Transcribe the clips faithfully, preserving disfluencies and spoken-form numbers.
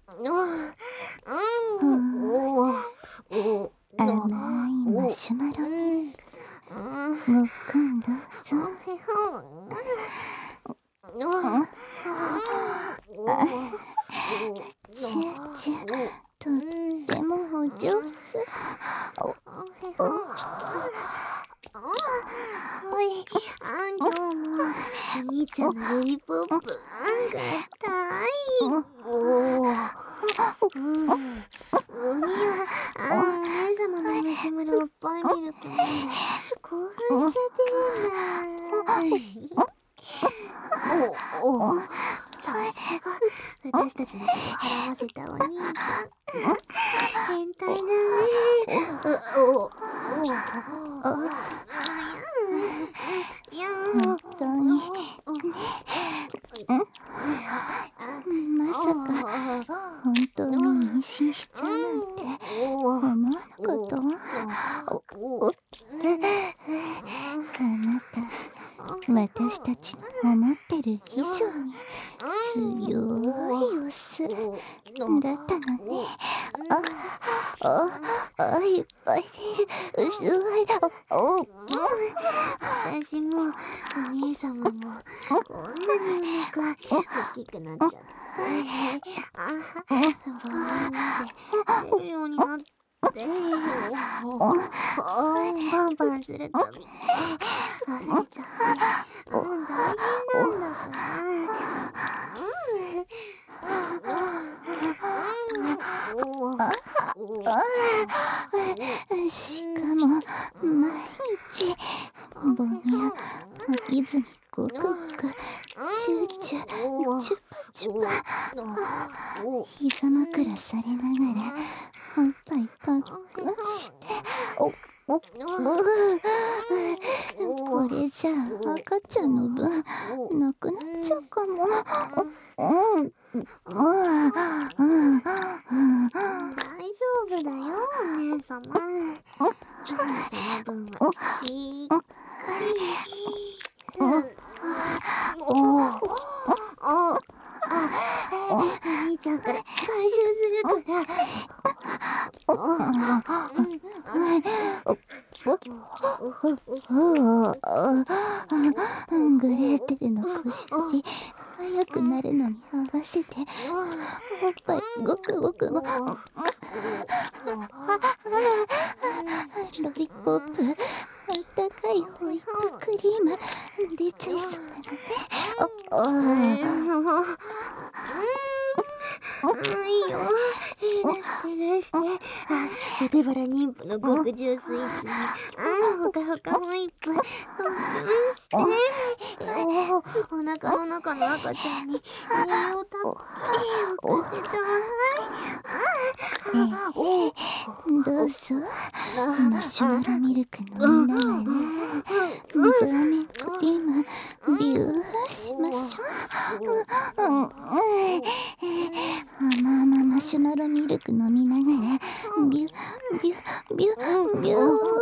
ふん、甘いマシュマロミルク、ごっくんどうぞ。チューチュー、とってもお上手。 はい、あん、今日もお兄ちゃんのロリポップ、あんがたい。おお。うん。おには、あん、お姉様のマシュマロおっぱいミルクに興奮しちゃってるんだ。おお。さすが、私たちのこと払わせたお兄ちゃん。変態だね。おお。おお。 本当にまさか本当に妊娠しちゃうなんて思わなかったわ。あなた、私たちの思ってる以上に強いオスだったのね。あ、あ、あ、いっぱい出る。すごい。お、 私もお兄様もこんなにお腹大きくなっちゃって、あボーンで出るようになって、バンバンするたび溢れちゃって、うん、大変なんだから。 しかも毎日母乳飽きずにごくごくチューチューチュパチュパ膝枕されながらおっぱいパックして、おおこれじゃあ赤ちゃんの分なくなっちゃうかも。うん、 大丈夫だよ、お姉様。その分はしっかり。おお。あ、お兄ちゃんから回収するから。 グレーテルの腰より速くなるのに合わせておっぱいごくごくもロリポップ、あったかいホイップクリーム出ちゃいそうなのね。 いいよ、出して出して。あ、ポテバラ妊婦の極上スイーツに、あ、ほかほかホイップ、興奮して。おお、お腹の中の赤ちゃんに栄養たっぷり送ってちょうだい。おお、どうぞ。マシュマロミルク飲みながら水飴クリームビューしましょう。甘々マシュマロミルク飲みながらビュビュビュビュ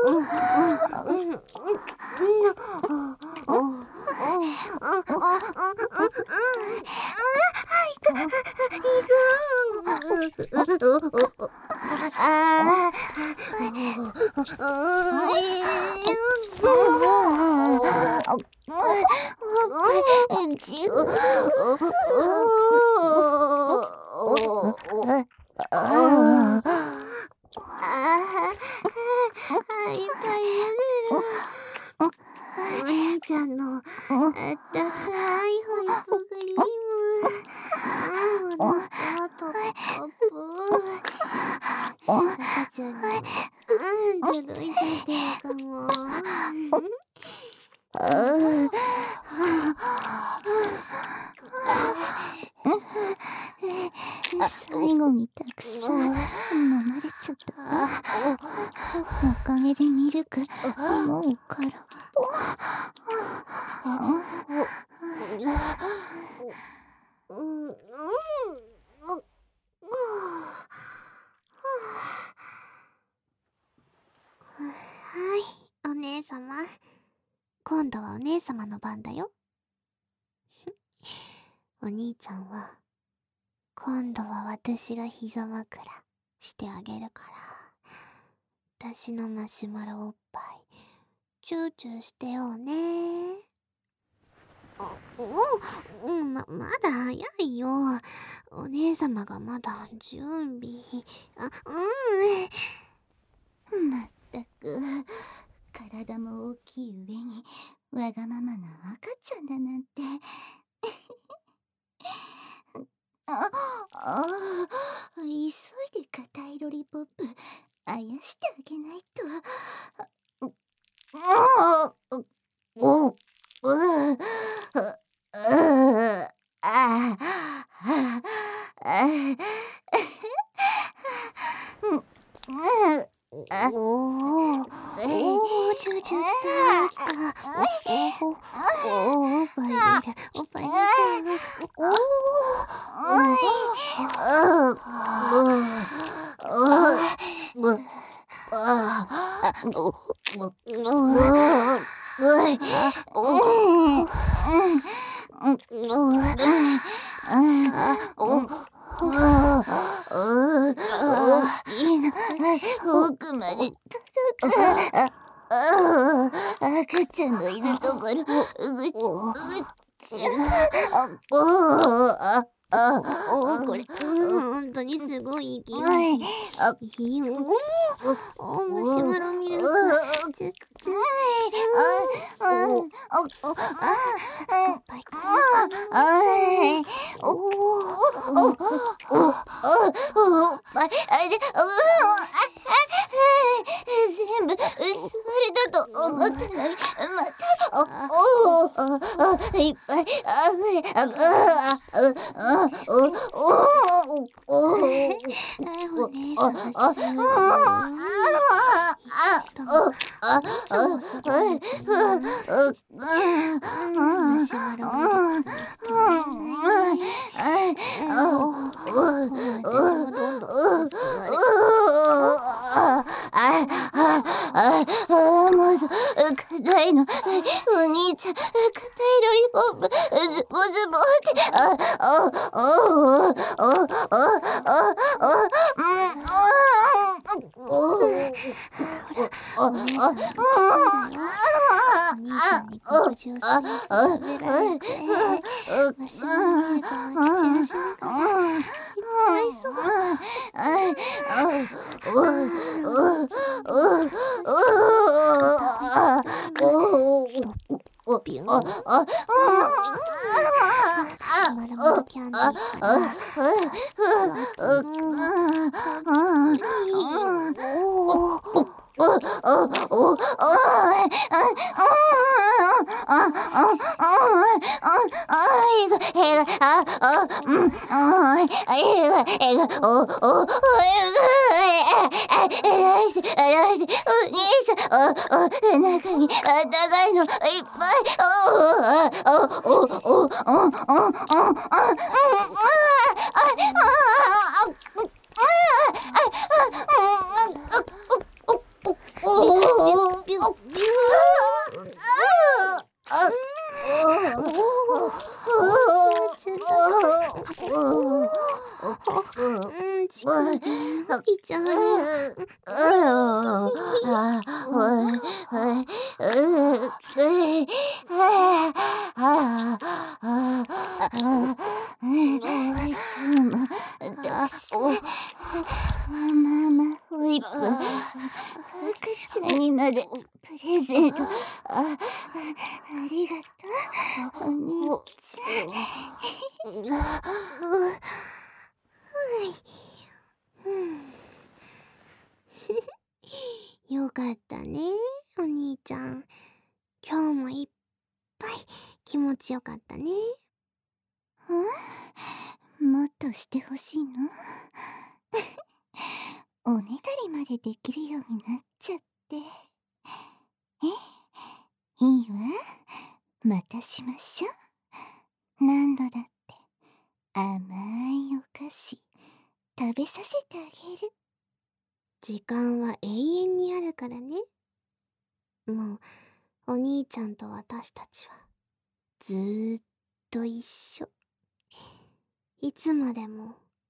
お兄ちゃんのあったかいホイップクリーム。ああ、お腹トップトップ。赤ちゃんにも、ああ、届いちゃってるかも。 最後にたくさん飲まれちゃったわ。おかげでミルクもう空っぽ。 うんうん。はい、お姉様。今度はお姉様の番だよ。お兄ちゃんは今度は私が膝枕してあげるから、私のマシュマロおっぱいチューチューしてよね。お、お、ま、まだ早いよ。お姉様がまだ準備。あ、 うん。まったく、体も大きい上にわがままな赤ちゃんだなんて。ああ、急いで硬いロリポップあやしてあげないと。ああ、おう、う、ああ、ああ、 おお、おお、チューチューしてきた。おお、おお、おっぱい出る、おっぱい出ちゃう。おお、 奥まで届く。赤ちゃんのいるところ、うぐっ、うぐっちゃ。おお、 おお、これ、うん、本当にすごい勢い。いいよ。お、マシュマロミルク。チュッチュッチュー。お、お、おっぱいかい。おお、お、お、 おっぱい、あれ、全部、座りだと思ったのに、また、お、お、いっぱい、あふれ、あ、あ、あ、お、お、お、お、 お姉様すごい。お兄ちゃんもすごい。マシュマロミルク私もどんどん座る。 もっと硬いの、お兄ちゃん、硬いロリポップ、ズボズボって、あ、お、お、お、お、お、お、 お姉さんにお兄ちゃんに極上スイーツ食べられて、マシュマロミルクも口出しながらいっちゃいそう。ビューン。マシュマロミルキャンディーから熱々のたっぷり。おお。 お、お、お、お、お、中にあったかいのいっぱい。 うん、乳首伸びちゃう。 ママホイップ、赤ちゃんにまでプレゼント。あ、ありがとう、お兄ちゃん。よかったね、お兄ちゃん。今日もいっぱい気持ちよかったね。 もっとしてほしいの？おねだりまでできるようになっちゃって。え、いいわ。またしましょう。何度だって甘いお菓子食べさせてあげる。 時間は永遠にあるからね。もうお兄ちゃんと私たちはずーっと一緒。いつまでも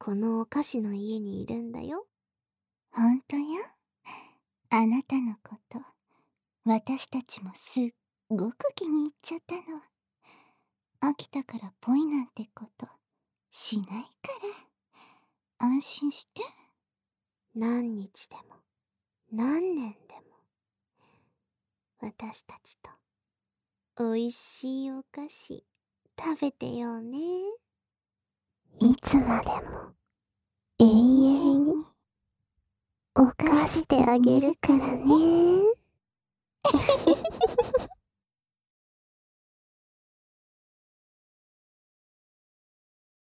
このお菓子の家にいるんだよ。 ほんとよ。あなたのこと、私たちもすっごく気に入っちゃったの。飽きたからぽいなんてことしないから。安心して。 何日でも何年でも私たちとおいしいお菓子食べてよね。 いつまでも永遠に犯してあげるからね。